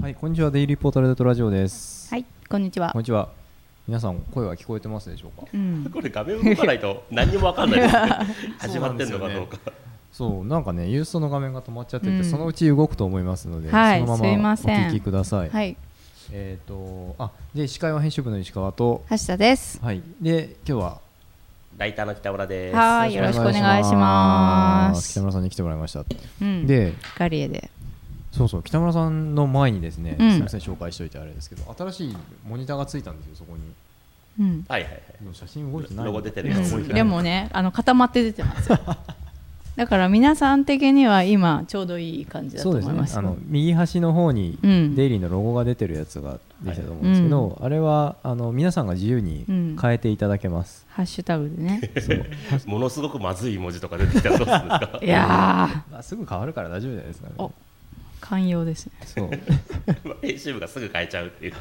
はい、こんにちは。デイリーポータルネットラジオです。 はい、こんにちは。 こんにちは。皆さん声は聞こえてますでしょうか。 これ画面動かないと何にも分かんないですね。始まってんのかどうか。 そう、なんかね、ユーストの画面が止まっちゃってて、そのうち動くと思いますので、 はい、 そのままお聞きください。 はい。 で、司会は編集部の石川と橋田です。 はい。で、今日はライターの北村です。 はい、よろしくお願いします。 北村さんに来てもらいました。 で、ガリエで。 そうそう、北村さんの前にですね、すみません、紹介しておいてあれですけど、新しいモニターがついたんですよ、そこに。 はいはいはい。 写真動いてない。 ロゴ出てるやつ。 でもね、固まって出てますよ。だから皆さん的には今ちょうどいい感じだと思います。 そうですね、右端の方にデイリーのロゴが出てるやつができたと思うんですけど、あれは皆さんが自由に変えていただけます。 ハッシュタグでね。 ものすごくまずい文字とか出てきたらどうするんですか。 いやー、すぐ変わるから大丈夫じゃないですかね。 寛容ですね。 そう。 編集部がすぐ変えちゃうっていう。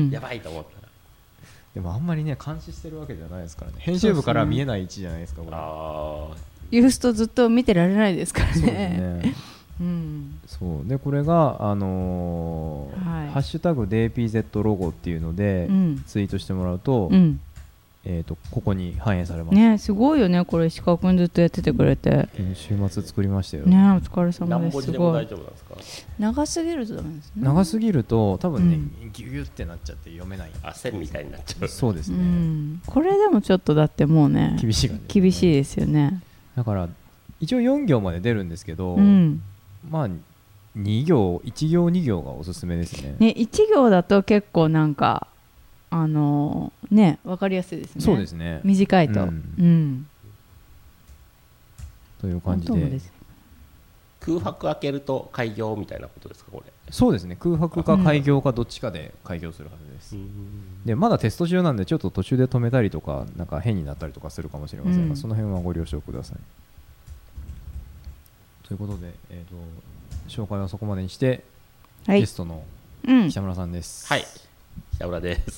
やばいと思ったら。 でもあんまりね、監視してるわけじゃないですからね。編集部から見えない位置じゃないですか。 ユーストずっと見てられないですからね。 そうですね。そうで、これがハッシュタグ DPZ ロゴっていうのでツイートしてもらうと、ここに反映されますね。すごいよね、これ石川くんずっとやっててくれて。 週末作りましたよね。お疲れ様です。 何文字でも大丈夫なんですか。 長すぎるとダメですね。 長すぎると多分ね、ギュギュってなっちゃって読めない。 線みたいになっちゃう。 そうですね。 これでもちょっとだってもうね、厳しいですよね。 だから一応4行まで出るんですけど、まあ2行、1行2行がおすすめですね。 ね、1行だと結構なんかね、分かりやすいですね。 そうですね。 短いと。 という感じで。 空白開けると開業みたいなことですか、これ。 そうですね。空白か開業かどっちかで開業するはずです。で、まだテスト中なんでちょっと途中で止めたりとか、なんか変になったりとかするかもしれませんが、その辺はご了承ください。ということで、紹介はそこまでにして、ゲストの北村さんです。 はい。北村です。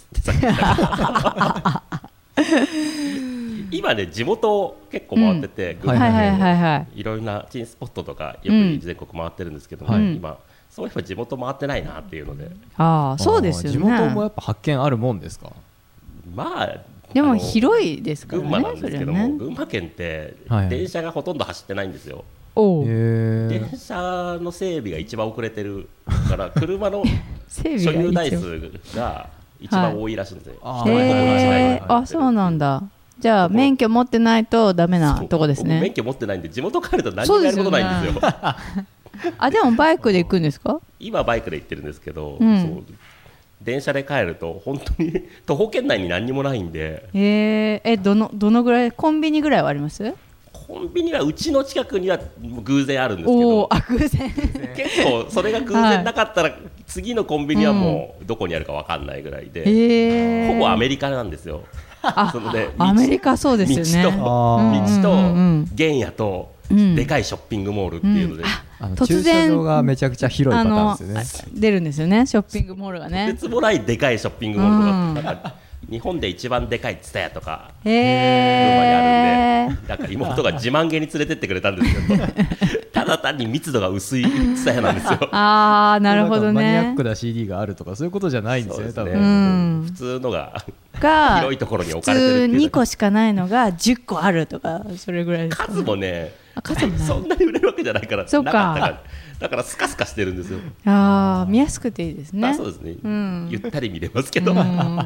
今ね、地元結構回ってて、群馬県いろいろな珍スポットとかよく全国回ってるんですけど、今そういえば地元回ってないなっていうので。 そうですよね。 地元もやっぱ発見あるもんですか。 まあでも広いですからね。 群馬なんですけども、群馬県って電車がほとんど走ってないんですよ。電車の整備が一番遅れてるから車の所有台数が一番多いらしいんですよ。 あ、そうなんだ。じゃあ免許持ってないとダメなとこですね。 免許持ってないんで地元帰ると何もやることないんですよ。 でもバイクで行くんですか。 今バイクで行ってるんですけど、電車で帰ると本当に徒歩圏内に何にもないんで。 どのぐらい、コンビニぐらいはあります？ コンビニはうちの近くには偶然あるんですけど、 偶然結構それが偶然なかったら次のコンビニはもうどこにあるか分かんないぐらいで、ほぼアメリカなんですよ。 アメリカそうですよね。 道と原野とでかいショッピングモールっていうので、 駐車場がめちゃくちゃ広いパターンですよね。 出るんですよね、ショッピングモールがね。 とてつもないでかいショッピングモールとか、日本で一番でかいツタヤとか群馬にあるんで、なんか妹が自慢げに連れてってくれたんですけど、ただ単に密度が薄いツタヤなんですよ。 なるほどね。 マニアックな CD があるとかそういうことじゃないんですよね、多分。普通のが広いところに置かれてるっていう。 普通2個しかないのが10個あるとか、それぐらいですかね。 数もね、そんなに売れるわけじゃないからなかったからだからスカスカしてるんですよ。 見やすくていいですね。 そうですね、ゆったり見れますけど、そ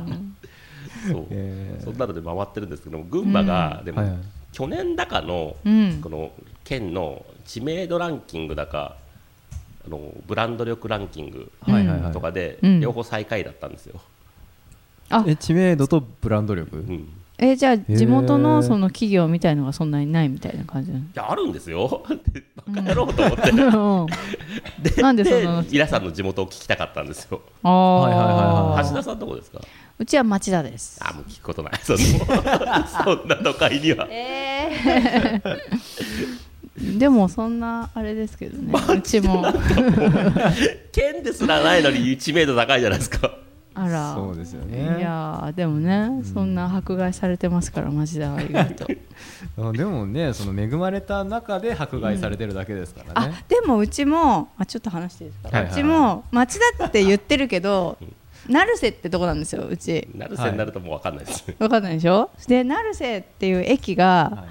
んなので回ってるんですけども、群馬がでも去年だかのこの県の知名度ランキングだかブランド力ランキングとかで両方最下位だったんですよ。 知名度とブランド力。 じゃあ地元のその企業みたいのがそんなにないみたいな感じなの？いや、あるんですよ。バカ野郎と思って。 なんでその皆さんの地元を聞きたかったんですよ。橋田さんどこですか？ うちは町田です。 もう聞くことない。そんな都会には。 でもそんなあれですけどね。うちも県ですらないのに知名度高いじゃないですか。 そうですよね。 いやでもね、そんな迫害されてますから、町田は意外と。 でもね、その恵まれた中で迫害されてるだけですからね。 でもうちもちょっと話していいですか、うちも町田って言ってるけど成瀬ってとこなんですよ。うち成瀬になるともう分かんないです、 分かんないでしょ。で成瀬っていう駅が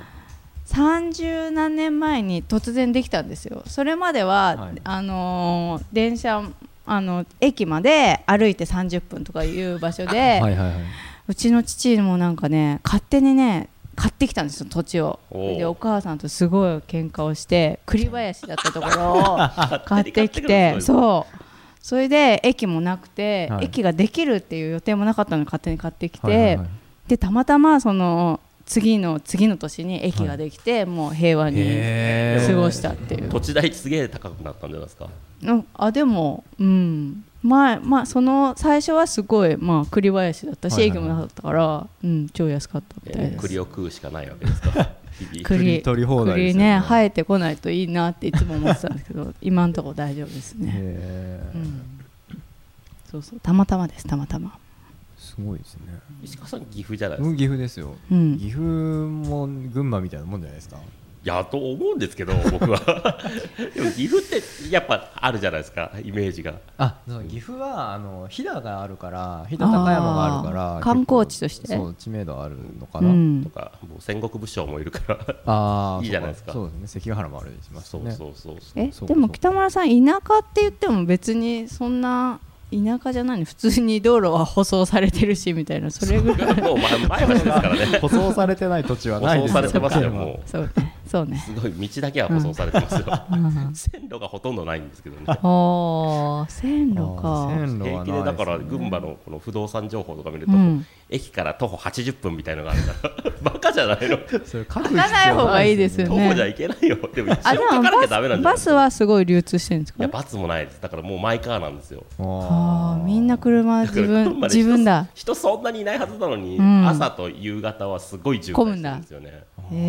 30何年前に突然できたんですよ。それまでは、電車駅まで歩いて30分とかいう場所で、うちの父もなんかね勝手にね買ってきたんですよ、土地を。でお母さんとすごい喧嘩をして栗林だったところを買ってきてそれで駅もなくて、駅ができるっていう予定もなかったのに勝手に買ってきて、でたまたまその次の年に駅ができて、もう平和に過ごしたっていう。 土地代すげえ高くなったんじゃないですか。 でもその最初はすごい栗林だったし、駅もなかったから、超安かったみたいです。 栗を食うしかないわけですか。 栗取り放題ですよね。 栗ね生えてこないといいなっていつも思ってたんですけど今のところ大丈夫ですね。そうたまたまです。たまたますごいですね。 石川さん岐阜じゃないですか。 岐阜ですよ。岐阜も群馬みたいなもんじゃないですか。 いやと思うんですけど僕はでも岐阜ってやっぱあるじゃないですか、イメージが。 岐阜は飛騨があるから、飛騨高山があるから観光地としてそう知名度あるのかな、 とかもう戦国武将もいるからいいじゃないですか。 そうですね、関ヶ原もあるしますね。 でも北村さん、田舎って言っても別にそんな田舎じゃないの、普通に道路は舗装されてるしみたいな、それぐらいもう前橋ですからね。 舗装されてない土地はないですよ。 舗装されてますよ。もうそうね、 すごい道だけは舗装されてますよ。線路がほとんどないんですけどね。 線路か。 平気でだから群馬のこの不動産情報とか見ると、駅から徒歩80分みたいなのがあるからバカじゃないの。 それ書かない方がいいですよね。 徒歩じゃいけないよ。でも一応書かなきゃダメなんじゃないですか。 バスはすごい流通してるんですか。 いやバスもないです。だからもうマイカーなんですよ。 みんな車自分だ。 人そんなにいないはずなのに、朝と夕方はすごい渋滞してるんですよね。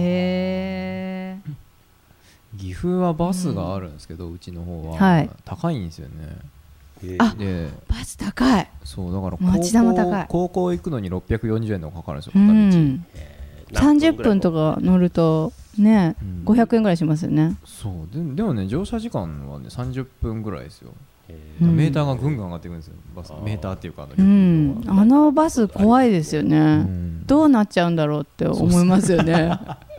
岐阜はバスがあるんですけど、うちの方は高いんですよね。 バス高い。 そうだから町田も高い。 高校行くのに640円のかかるんですよ、片道。 30分とか乗るとね、500円ぐらいしますよね。 そうでもね、乗車時間はね30分ぐらいですよ。メーターがぐんぐん上がっていくんですよ。バスメーターっていうかあのバス怖いですよね。どうなっちゃうんだろうって思いますよね。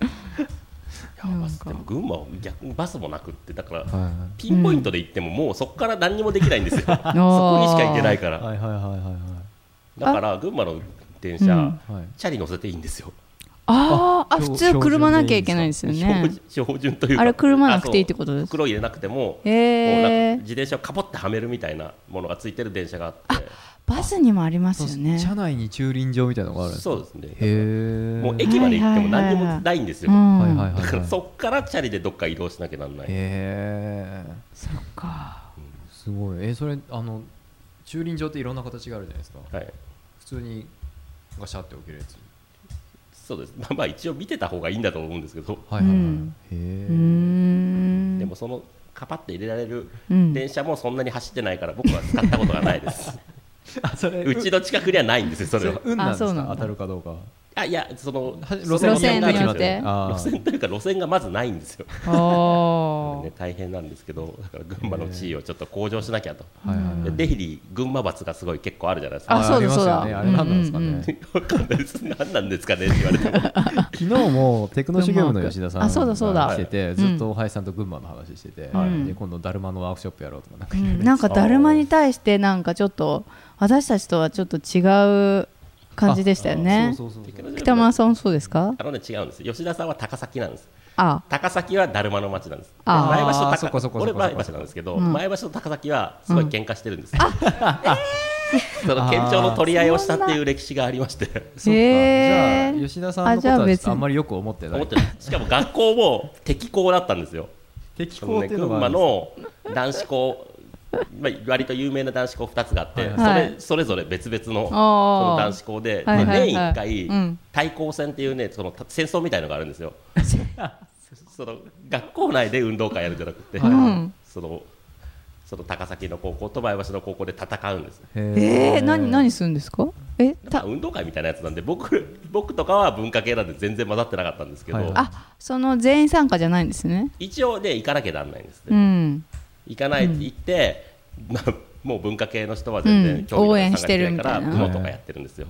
でも群馬は逆にバスもなくって、だからピンポイントで行ってももうそこから何にもできないんですよ。そこにしか行けないから。だから群馬の電車チャリ乗せていいんですよ。 普通車なきゃいけないですよね。 標準というか、 あれ車なくていいってことです。 袋入れなくても、自転車をかぼってはめるみたいなものがついてる電車があって、 バスにもありますよね。 車内に駐輪場みたいなのがあるんですか。 そうですね。もう駅まで行っても何にもないんですよ。だからそっからチャリでどっか移動しなきゃなんない。 そっか。 すごい。それ駐輪場っていろんな形があるじゃないですか。普通にガシャって置けるやつ。 そうです。まあ一応見てた方がいいんだと思うんですけど、でもそのカパッて入れられる電車もそんなに走ってないから僕は使ったことがないです。うちの近くにはないんですよ。それは運なんですか。当たるかどうか。 いや、その路線によって路線というか路線がまずないんですよ。大変なんですけど、だから群馬の地位をちょっと向上しなきゃと。デイリー群馬罰がすごい結構あるじゃないですか。 そうだそうだ。 あれ何なんですかね。 分かんないです。何なんですかねって言われても。 昨日もテクノ修行部の吉田さんが来てて、ずっと大橋さんと群馬の話してて、で今度だるまのワークショップやろうとかなんかだるまに対してなんかちょっと私たちとはちょっと違う感じでしたよね。北村さんそうですか。 違うんです。吉田さんは高崎なんです。高崎はだるまの町なんです。前橋と高崎、俺前橋なんですけど、前橋と高崎はすごい喧嘩してるんです。その県庁の取り合いをしたっていう歴史がありまして。 じゃあ吉田さんのことはあんまりよく思ってない。 しかも学校も敵校だったんですよ。 敵校っていうのが群馬の男子校、割と有名な男子校2つがあって、それぞれ別々のその男子校で、年1回対抗戦っていうね、その戦争みたいのがあるんですよ。その学校内で運動会やるんじゃなくて、そその高崎の高校と前橋の高校で戦うんです。 何するんですか？ 運動会みたいなやつなんで、僕とかは文化系なんで全然混ざってなかったんですけど、 その全員参加じゃないんですね。 一応ね行かなきゃなんないんですね、行かないって言って、もう文化系の人は全然興味応援してるみたいな UNOとかやってるんですよ。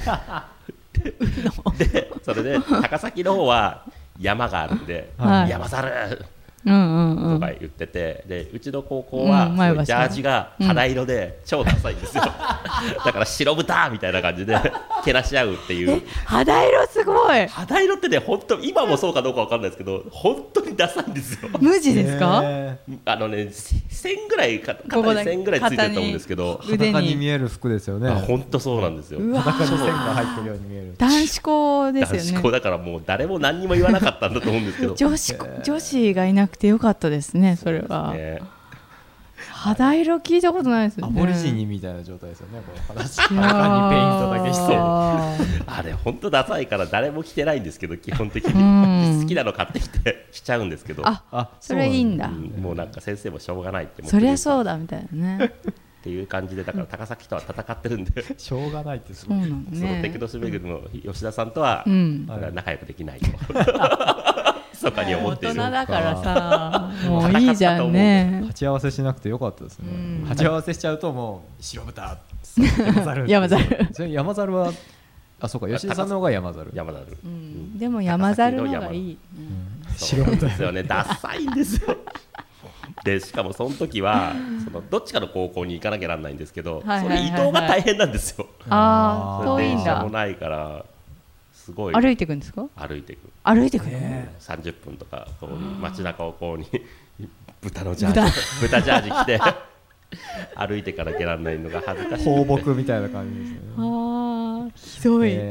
でそれで高崎の方は山があるんで、山猿とか言ってて、でうちの高校はジャージが肌色で超ダサいんですよ。だから白豚みたいな感じでけなし合うっていう。 肌色すごい。 肌色ってね、本当今もそうかどうかわかんないですけど、本当にダサいんですよ。 無地ですか？ 線ぐらい肩に線ぐらいついてると思うんですけど、 裸に見える服ですよね。 本当そうなんですよ。 裸に線が入ってるように見える。 男子校ですよね。 男子校だからもう誰も何にも言わなかったんだと思うんですけど。 女子がいなくてよかったですね、それは。肌色聞いたことないですよね。 アボリジニみたいな状態ですよね、この裸にペイントだけして。 あれ本当ダサいから誰も着てないんですけど、基本的に好きなの買ってきてしちゃうんですけど、 それいいんだ。 もうなんか先生もしょうがないってそりゃそうだみたいなね。 っていう感じで、だから高崎とは戦ってるんでしょうがないってそうなんですね。 そのテクノス巡りの吉田さんとは仲良くできないとそかに思っている。 大人だからさ、もういいじゃんね。 鉢合わせしなくてよかったですね。鉢合わせしちゃうともう白豚山猿山猿はそうか、吉田さんの方が山猿。 でも山猿の方がいい。 白豚ですよね。ダサいんですよ。でしかもその時はどっちかの高校に行かなきゃなんないんですけど、それ移動が大変なんですよ。 遠いんだ。 電車もないからすごい歩いていくんですか？ 歩いていく30分とか街中をこうに豚ジャージ着て歩いてからけらんないのが恥ずかしい。 放牧みたいな感じですね。 ひどい。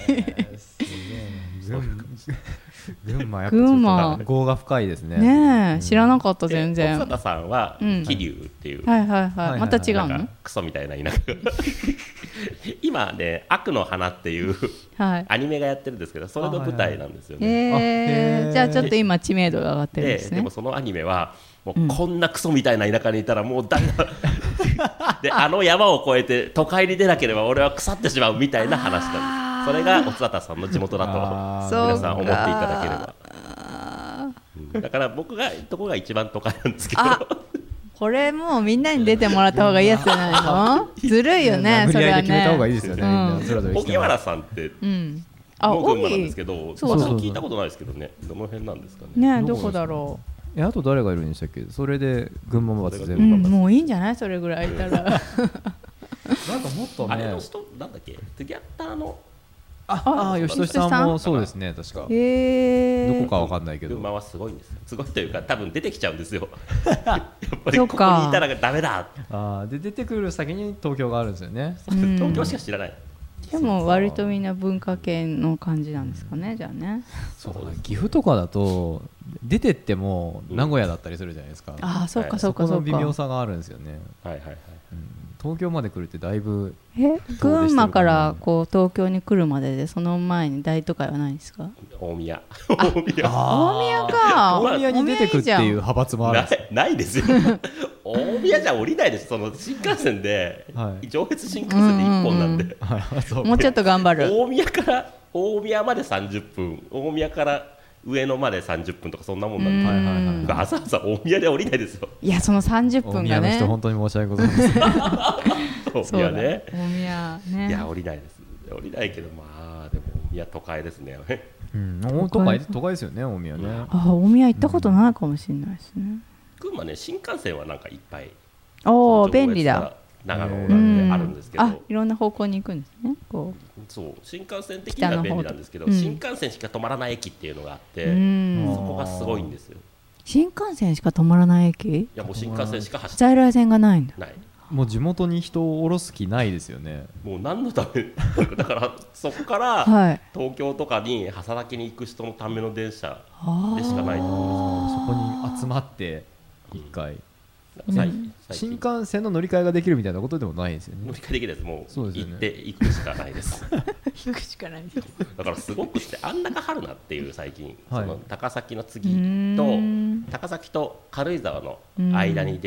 群馬やっぱちょっと業が深いですね。 ねえ、知らなかった全然。 長田さんは桐生っていう、 また違うの？ クソみたいな田舎。今ね、悪の花っていうアニメがやってるんですけど、それの舞台なんですよね。 じゃあちょっと今知名度が上がってるんですね。 でもそのアニメはもうこんなクソみたいな田舎にいたらもうだんだんで山を越えて都会に出なければ俺は腐ってしまうみたいな話なんです。それがお津田さんの地元だと皆さん思っていただければ。だから僕がとこが一番都会なんですけど。 これもうみんなに出てもらった方がいいやつじゃないの？ずるいよね、それはね。 決めた方がいいですよね。 荻原さんって群馬なんですけど、私聞いたことないですけどね。どの辺なんですかね。 ね、どこだろう。あと誰がいるんでしたっけ？それで群馬まで全部。 もういいんじゃない？それぐらいいたら。なんかもっとね。 あれの人なんだっけ？トゥギャッターの。 吉俊さんもそうですね、確か。どこかわかんないけど。 群馬はすごいんですよ。すごいというか、多分出てきちゃうんですよ。やっぱりここにいたらダメだ。 で出てくる先に東京があるんですよね。 東京しか知らない。 でも割とみんな文化系の感じなんですかね、じゃあね。 そうだね。岐阜とかだと出てっても名古屋だったりするじゃないですか。 そうかそうかそうか。 そこの微妙さがあるんですよね。東京まで来るってだいぶ群馬からこう東京に来にでその前に大都会はないですか？ 大宮か。 大宮に出てくっていう派閥もある。 ないですよ。大宮じゃ降りないです。その新幹線で上越新幹線で1本なんで、 もうちょっと頑張る。 大宮まで30分、大宮から上野まで30分とかそんなもんなんで、朝大宮で降りないですよ。 いや、その30分がね。 大宮の人本当に申し訳ございません。 大宮ね。 大宮ね。 いや、降りないです。降りないけど、まあでも大宮都会ですね。 都会ですよね、大宮ね。 大宮行ったことないかもしれないですね。 群馬ね、新幹線はなんかいっぱい。 便利だ。 長野なんであるんですけど、 いろんな方向に行くんですね。 そう新幹線的には便利なんですけど、新幹線しか止まらない駅っていうのがあって、そこがすごいんですよ。 新幹線しか止まらない駅？ いやもう新幹線しか走在来線がないんだ。 ない。 もう地元に人を降ろす気ないですよね。 もう何のためだからそこから東京とかに働きに行く人のための電車でしかないと思うんです。そこに集まって一回。新幹線の乗り換えができるみたいなことでもないんですよね。 乗り換えできるです。もう行って行くしかないです。 行くしかないです。 だからすごくって安中春菜っていう最近、その高崎の次と高崎と軽井沢の間に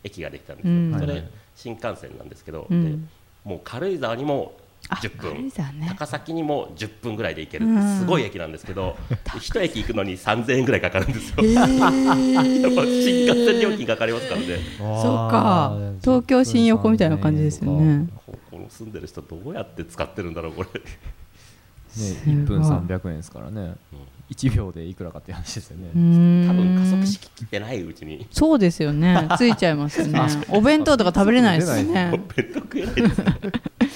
駅ができたんですよ、それ新幹線なんですけど、でもう軽井沢にも10分、高崎にも10分ぐらいで行けるってすごい駅なんですけど、一駅行くのに3000円ぐらいかかるんですよ。やっぱ新幹線料金かかりますからね。 そっか、東京新横みたいな感じですよね。 ここの住んでる人どうやって使ってるんだろうこれ。 1分300円ですからね、1秒でいくらかって話ですよね。 多分加速式切ってないうちに。 そうですよね、ついちゃいますよね。お弁当とか食べれないですよね。 お弁当食えないですね。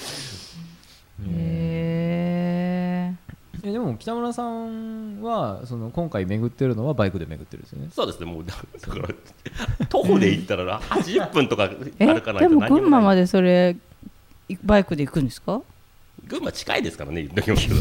でも北村さんはその今回巡ってるのはバイクで巡ってるんですよね。 そうですね、もうだから徒歩で行ったら80分とか歩かないと何もない。 でも群馬までそれバイクで行くんですか？ 群馬近いですからね、言っておきますけど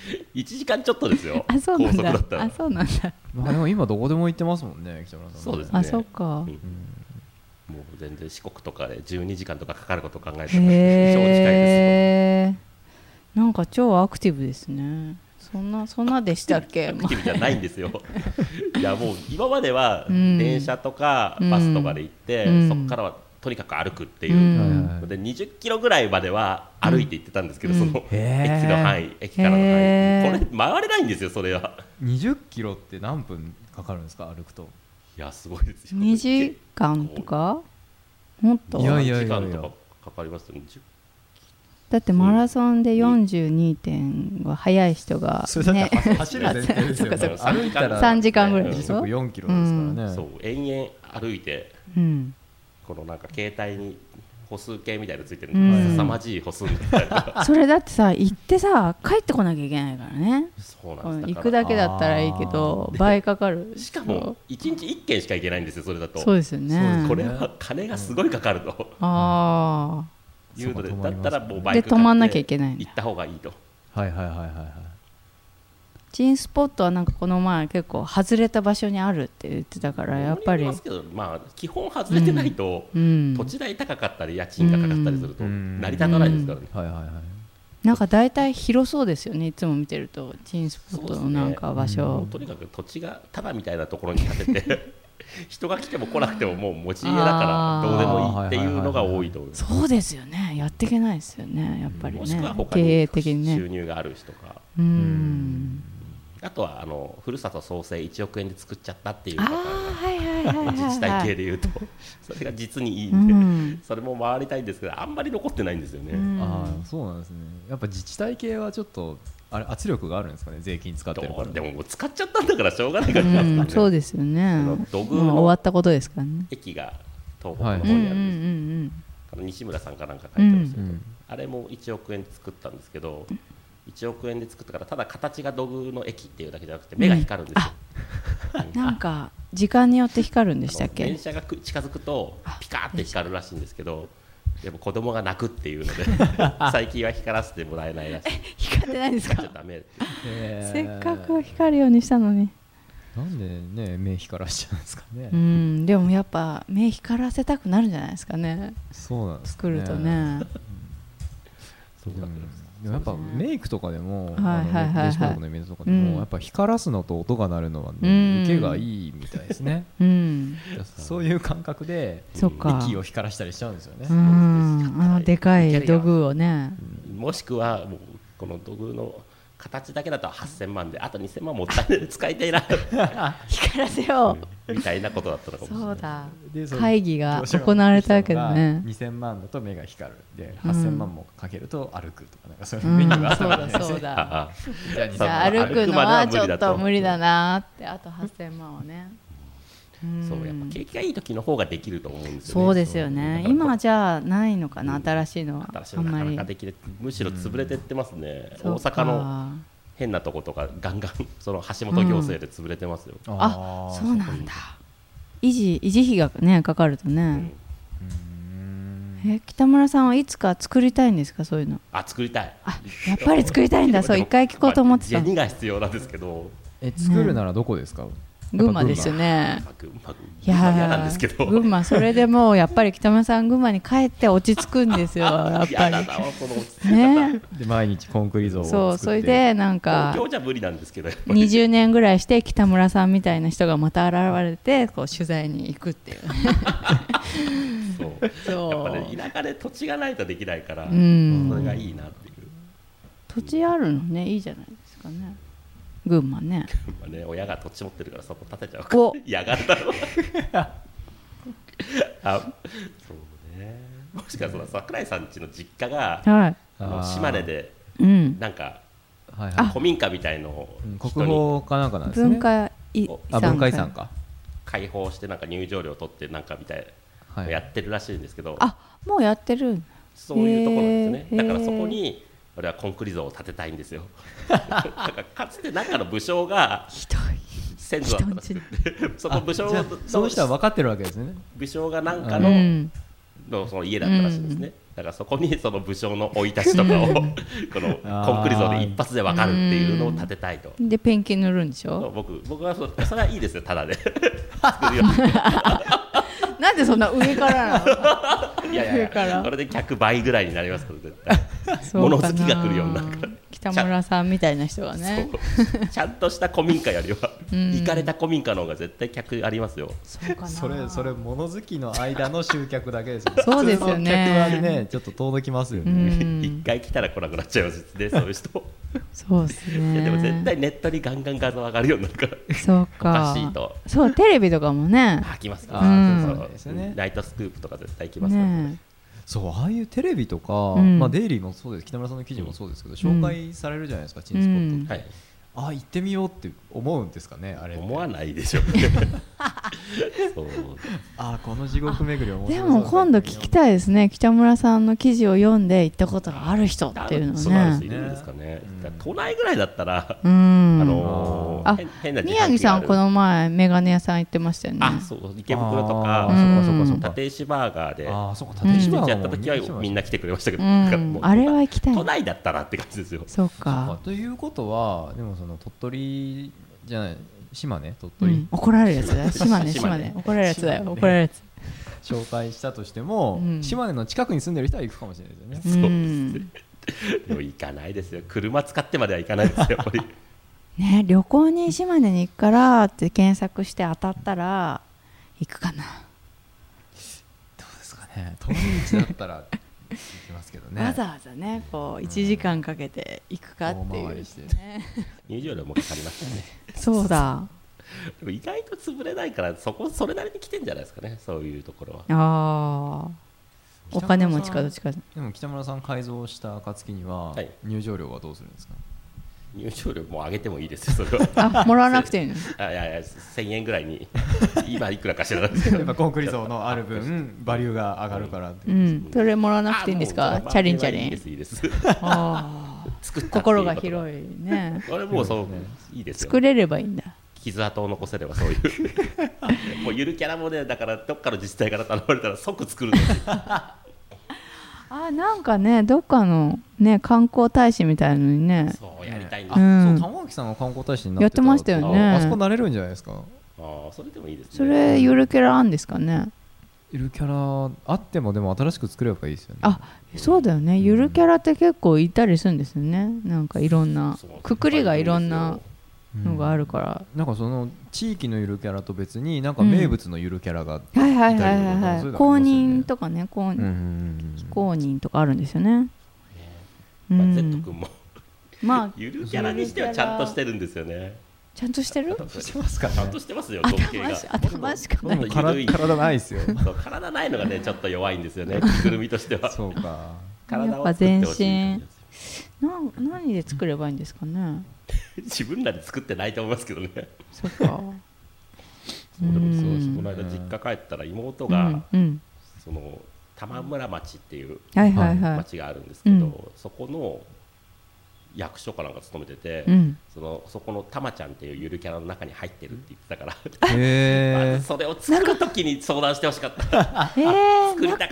1時間ちょっとですよ。 あ、そうなんだ。 高速だったら。 あ、そうなんだ。 まあでも今どこでも行ってますもんね、北村さん。 そうですね。 あ、そうか、 もう全然四国とかで12時間とかかかることを考えたら超近いですよ。 なんか超アクティブですね。そんなでしたっけ？ アクティブじゃないんですよ。いやもう今までは電車とかバスとかで行って、そこからはとにかく歩くっていう、で20キロぐらいまでは歩いて行ってたんですけど、その駅の範囲、駅からの範囲、これ回れないんですよ。それは 20キロって何分かかるんですか、歩くと。 いやすごいですよ。 2時間とかもっと。 いや 2時間とかかかりますよね。 だってマラソンで42点は速い人が、ね、 それだって走る前提ですよね。歩いたら 3時間ぐらいで時しょ。 速4キロですからね。 そう延々歩いて、このなんか携帯に歩数計みたいなのついてるんで、凄まじい歩数みたいな。 それだってさ、行ってさ帰ってこなきゃいけないからね。 そうなんです。 行くだけだったらいいけど倍かかる。 しかも1日1軒しか行けないんですよ、それだと。 そうですよね。 これは金がすごいかかると。いうので、だったらもうバイクで止まんなきゃいけない。 行った方がいいと。 はいはいはいはい。 珍スポットはなんかこの前結構外れた場所にあるって言ってたから、やっぱり基本外れてないと土地代高かったり家賃がかかったりすると成り立たないですからね。 なんか大体広そうですよね、いつも見てると珍スポットのなんか場所、 とにかく土地がタダみたいなところに建てて人が来ても来なくてももう持ち家だからどうでもいいっていうのが多いと思います。 そうですよね、やっていけないですよね、やっぱりね。 もしくは他に経営的にね収入がある人か、あとはふるさと創生1億円で作っちゃったっていう方が自治体系でいうとそれが実にいいんで、それも回りたいんですけどあんまり残ってないんですよね。 そうなんですね。やっぱ自治体系はちょっとあれ圧力があるんですかね、税金使ってるから。 でももう使っちゃったんだからしょうがないからね。 そうですよね。 土偶の終わったことですからね。 駅が東北の方にあるんです。西村さんかなんか書いてますけど、あれも1億円で作ったんですけど、1億円で作ったからただ形が土偶の駅っていうだけじゃなくて目が光るんですよ。 なんか時間によって光るんでしたっけ。 電車が近づくとピカーって光るらしいんですけど、でも子供が泣くっていうので最近は光らせてもらえないらしい。 光ってないんですか。 ダメ。 せっかく光るようにしたのに。 なんでね目光らしちゃうんですかね。 でもやっぱ目光らせたくなるんじゃないですかね。 そうなんですね。 作るとね。 でもやっぱメイクとかでも電子工作のイベントとかでもやっぱ光らすのと音が鳴るのは受けがいいみたいですね。そういう感覚で息を光らしたりしちゃうんですよね。 でかい土偶をね。 もしくはもうこの土偶の形だけだと8000万であと2000万もったいないで使いたいな光らせようみたいなことだったのかもしれない。 そうだ、会議が行われたわけだね。 2000万だと目が光るで8000万もかけると歩くとかなんかそういうメニューがあったわけですね。 そうだじゃあ歩くのはちょっと無理だなって、あと8000万はね。 そうやっぱ景気がいい時の方ができると思うんですよね。 そうですよね。今はじゃあないのかな、新しいのは。 新しいのなかなかできる、むしろ潰れてってますね。大阪の変なとことかガンガンその橋本行政で潰れてますよ。 あ、そうなんだ。維持費がねかかるとね。北村さんはいつか作りたいんですか、そういうの。 作りたい。 やっぱり作りたいんだ。そう一回聞こうと思ってた。 銭が必要なんですけど。 作るならどこですか。 群馬ですね。 いや嫌なんですけど、 群馬それでもやっぱり北村さん群馬に帰って落ち着くんですよやっぱりね。で毎日コンクリートを作って、 それでなんか東京じゃ無理なんですけど 20年ぐらいして北村さんみたいな人がまた現れてこう取材に行くっていうそうやっぱね田舎で土地がないとできないから、それがいいなっていう。 土地あるのねいいじゃないですかね。群馬ね。 親が土地持ってるからそこ建てちゃうから嫌がるだろうそうね。もしかしたら桜井さん家の実家が、島根でなんか、古民家みたいのを国宝かなんかなんですね。 文化遺産か開放してなんか入場料取ってなんかみたいなやってるらしいんですけど、 もうやってる。 そういうところなんですね。だからそこに俺はコンクリ像を建てたいんですよだからかつて中の武将が先祖だったらしくてその武将そういう人は分かってるわけですね。 武将がなんかのその家だったらしいんですね。だからそこにその武将の生い立ちとかをこのコンクリ像で一発で分かるっていうのを建てたいと。 でペンキ塗るんでしょ。 僕はそれはいいですよただで作るよなんでそんな上からなの。 いやこれで客倍ぐらいになりますから絶対物好きが来るようになるから。 北村さんみたいな人がねちゃんとした古民家よりは行かれた古民家の方が絶対客ありますよ。 そうかな。 それ物好きの間の集客だけですよね。 そうですよね。 客はねちょっと遠のきますよね。 一回来たら来なくなっちゃいますねそういう人。 そうですね。 いやでも絶対ネットにガンガン画像上がるようになるから。 そうか。 おかしいと。 そうテレビとかもね。 来ますか。 そうね。 ナイトスクープとか絶対来ますからね。 そうああいうテレビとか、デイリーもそうです。北村さんの記事もそうですけど、紹介されるじゃないですか、チンスポットって。行ってみようって思うんですかね。あれ思わないでしょうねそうこの地獄巡り面白そう。でも今度聞きたいですね。北村さんの記事を読んで行ったことがある人っていうのね。 そうなんです。いるんですかね。都内ぐらいだったら変な宮城さんこの前メガネ屋さん行ってましたよね。 そう池袋とか立石バーガーで立石バーガーやった時はみんな来てくれましたけど、 あれは行きたい。 都内だったらって感じですよ。 そうか。 ということはでもその鳥取じゃない島根鳥取、 怒られるやつだよ。島根怒られるやつだよ。怒られるやつ紹介したとしても、島根の近くに住んでる人は行くかもしれないですよね。 そうですでも行かないですよ。車使ってまでは行かないですよやっぱりね。旅行に島根に行くからって検索して当たったら行くかな。 どうですかね。遠い道だったら行きますけどね。 わざわざねこう1時間かけて行くかっていう、ね、 入場料もかかりますよねそうだ。 でも意外と潰れないからそれなりに来てんじゃないですかねそういうところは。 お金持ちかどっちか。 でも北村さん改造した暁には入場料はどうするんですか。 入場料も上げてもいいですよそれはもらわなくていいの。 いや1000円ぐらいに今いくらか知らないですけどやっぱコンクリ像のある分バリューが上がるからって、 それもらわなくていいんですか。チャリンチャリン。 いいですいいです心が広いね。 あれもうそういいですよ。 作れればいいんだ。 傷跡を残せればそういうもうゆるキャラもねだからどっかの自治体から頼まれたら即作るんですよなんかねどっかのね観光大使みたいなのにねそうやりたいんだ。そう玉置さんが観光大使になってたやってましたよね。 あそこなれるんじゃないですか。 それでもいいですね。 それゆるキャラあんですかね。 ゆるキャラあってもでも新しく作ればいいですよね。 そうだよね。ゆるキャラって結構いたりするんですよね。なんかいろんなくくりがいろんなのがあるから、 なんかその地域のゆるキャラと別になんか名物のゆるキャラがいたりとか、 公認とかね公認とかあるんですよね。 Z 君もゆるキャラにしてはちゃんとしてるんですよね。 ちゃんとしてる？ してますかね。 ちゃんとしてますよ。 頭しかない。 体ないですよ。 体ないのがねちょっと弱いんですよね。着ぐるみとしては。 そうか。 やっぱ全身。何で作ればいいんですかね。 自分らで作ってないと思いますけどね。 そうか。この間実家帰ったら妹がその玉村町っていう町があるんですけど、そこの役所かなんか勤めてて、そこのたまちゃんっていうゆるキャラの中に入ってるって言ってたからそれを作る時に相談してほしかった作りたかった。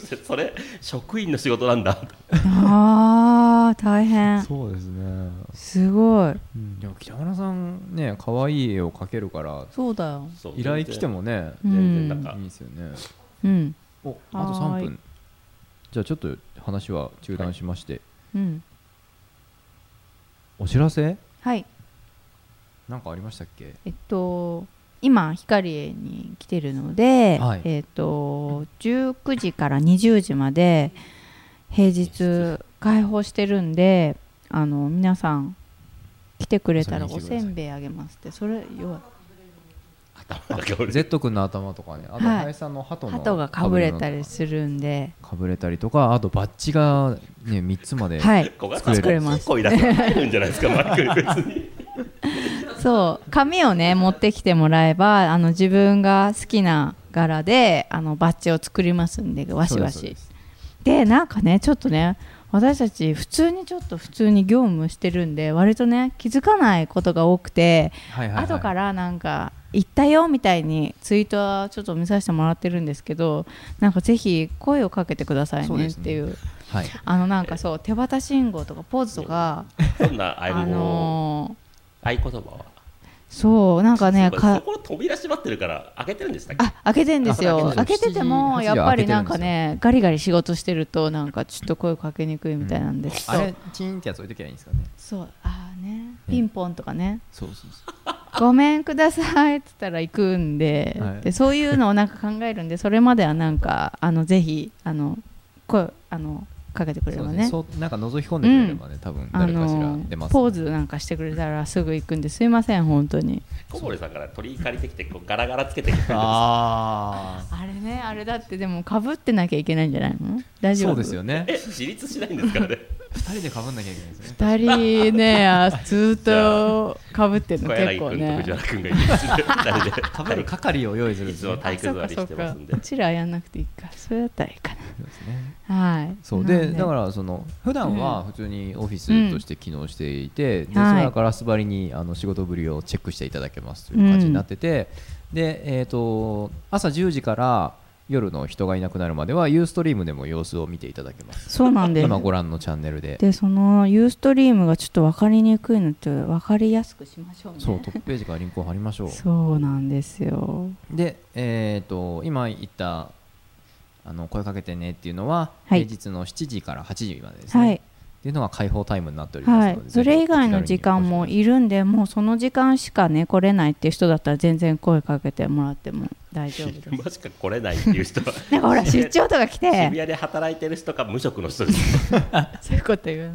中の人やってるんだそれ職員の仕事なんだわー大変。 そうですね。 すごい。 でも北村さんね、可愛い絵を描けるから。 そうだよ。 依頼来てもね、 全然なんかいいですよね。 お、 あと3分。じゃあちょっと話は中断しまして。お知らせ？ はい。 なんかありましたっけ？ 今光に来てるので、19時から20時まで平日開放してるんで、皆さん来てくれたらおせんべいあげますって。それ要 Z 君の頭とかね、あと林さんの鳩がかぶれたりするんで、 かぶれたりとか、あとバッジがね3つまで作れます。 声出して入るんじゃないですか、マイク別に。 そう紙をね持ってきてもらえば自分が好きな柄でバッジを作りますんで、わしわしでなんかねちょっとね私たち普通に業務してるんで割とね気づかないことが多くて、後からなんか行ったよみたいにツイートはちょっと見させてもらってるんですけど、なんかぜひ声をかけてくださいねっていう、なんかそう手旗信号とかポーズとかそんな合言葉はそうなんかねそこ扉閉まってるから開けてるんでしたっけ？ 開けてるんですよ。開けててもやっぱりなんかねガリガリ仕事してるとなんかちょっと声かけにくいみたいなんです。 あれチーンってやつ置いときゃいいんですかね。 そうねピンポンとかね。ごめんくださいって言ったら行くんで、でそういうのをなんか考えるんで、それまではなんかぜひ声かけてくれればね。 なんか覗き込んでくれればね、多分誰かしら出ます。 ポーズなんかしてくれたらすぐ行くんで、すいません本当に。 小森さんから鳥居借りてきてガラガラつけてきてあれね、あれだってでも被ってなきゃいけないんじゃないの？大丈夫？ そうですよね。 自立しないんですからね。 2人で被んなきゃいけないですね。 2人ねずっと被ってるの結構ね。 小柳君と藤原君がいるんですね。 被る係を用意するんですよ。体育座りしてますんで。 うちらやんなくていいか。それだったらいいかな。 そうですね。 はい。 そうでだから普段は普通にオフィスとして機能していて、でそれからスバリに仕事ぶりをチェックしていただけますという感じになってて、で朝10時から夜の人がいなくなるまではユーストリームでも様子を見ていただけます。 そうなんです。 今ご覧のチャンネルで。 でそのユーストリームがちょっと分かりにくいのって分かりやすくしましょうね。 そうトップページからリンクを貼りましょう。 そうなんですよ。 で今言った声かけてねっていうのは、平日の7時から8時までですね。っていうのが開放タイムになっておりますので、 それ以外の時間もいるんで、もうその時間しかね来れないっていう人だったら全然声かけてもらっても大丈夫です。 昼間しか来れないっていう人はなんかほら出張とか来て渋谷で働いてる人か無職の人ですそういうこと言う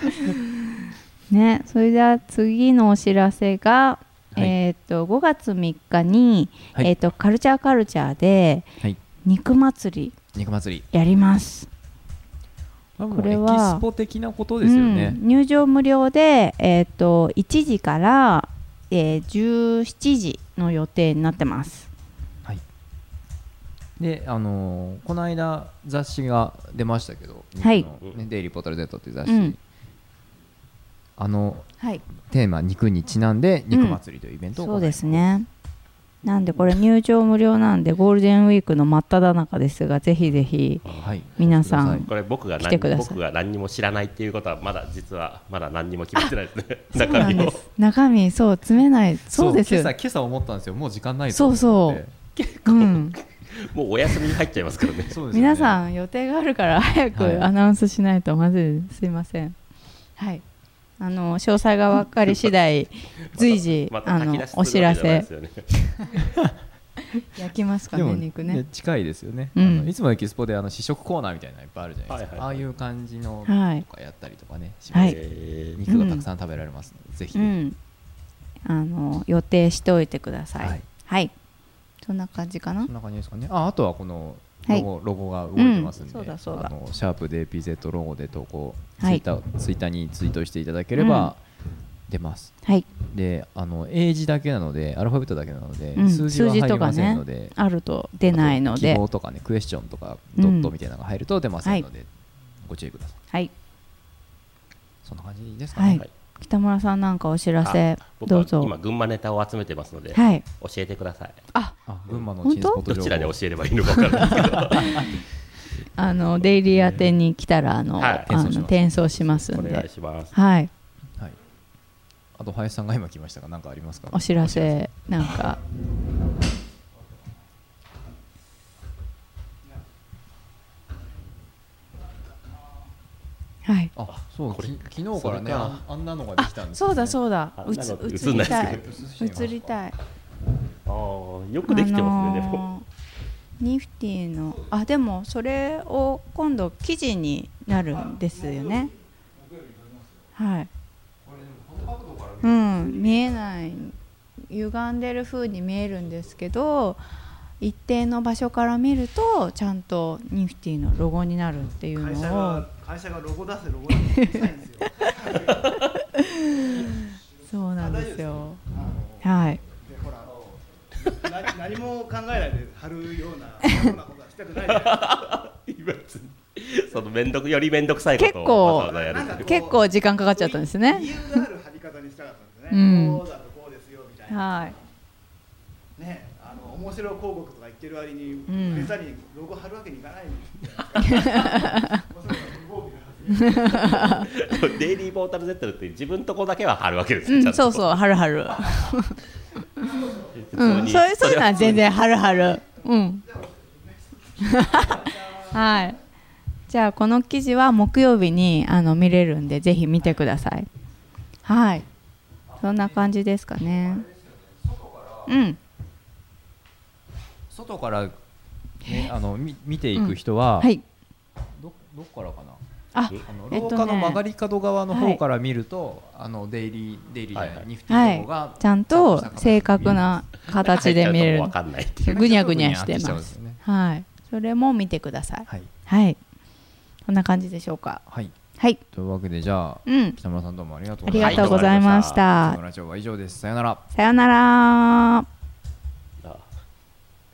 ね。それでは次のお知らせが、5月3日に、カルチャーで、肉祭りやります。 これはエキスポ的なことですよね。 入場無料で、1時から、17時の予定になってます。 でこの間雑誌が出ましたけど、デイリーポータル Z っていう雑誌、テーマ肉にちなんで肉祭りというイベントを行います。 そうですね。なんでこれ入場無料なんでゴールデンウィークの真っ只中ですが、ぜひぜひ皆さんこれ僕が何にも知らないっていうことは実はまだ何にも決めてないですね。 中身そう詰めない。そうですよ。 今朝思ったんですよ。もう時間ないぞって。そう結構もうお休みに入っちゃいますからね。 皆さん予定があるから早くアナウンスしないとまずい。すいません。はい。詳細が分かり次第随時お知らせ焼きますかね。肉ね近いですよね。いつもエキスポで試食コーナーみたいなのいっぱいあるじゃないですか。ああいう感じのとかやったりとかね、肉がたくさん食べられますので、ぜひ予定しておいてください。はい、そんな感じかな。 そんな感じですかね。あとはこのロゴが動いてますんで、シャープで PZ ロゴで投稿、ツイッターにツイートしていただければ出ます。で英字だけなので、アルファベットだけなので、数字は入りませんので、 あると出ないので、 記号とかね、クエスチョンとかドットみたいなのが入ると出ませんので、ご注意ください。そんな感じですかね。 北村さんなんかお知らせどうぞ。 今群馬ネタを集めてますので、教えてください。 群馬のチンスポット情報どちらで教えればいいのか分からないですけどデイリー宛てに来たら転送しますんで、 お願いします。 はい。 あと林さんが今来ましたが、何かありますか？ お知らせなんか。はい。 あ、そう、昨日からね、あんなのができたんです。 そうだそうだ。映りたい。映りたい。 よくできてますね。でもニフティのでもそれを今度記事になるんですよね。はい。見えない、歪んでる風に見えるんですけど、一定の場所から見るとちゃんとニフティのロゴになるっていうのを会社がロゴ出せロゴ出せないんですよ。 そうなんですよ。はい。 何も考えないで貼るようなことはしたくないじゃないですか。 そのより面倒くさいことを結構時間かかっちゃったんですね。 理由がある貼り方にしたかったんですね。こうだとこうですよみたいな。 はい。 ね、面白い広告とか言ってる割にデザにロゴ貼るわけにいかないんですよ。デイリーポータル Z って自分とこだけは貼るわけですよ。 そうそう、貼る貼る。そういうのは全然貼る貼る。はい。じゃあこの記事は木曜日に見れるんで、ぜひ見てください。はい。そんな感じですかね。 外からね、見ていく人は、どっからかな。廊下の曲がり角側の方から見ると、デイリーじゃない、ニフティロゴがちゃんと正確な形で見れる。ぐにゃぐにゃしてます。はい。それも見てください。はい。こんな感じでしょうか。 はい。 はい。 というわけで、じゃあ北村さんどうもありがとうございました。 今日のラジオは以上です。さよなら。 さよなら。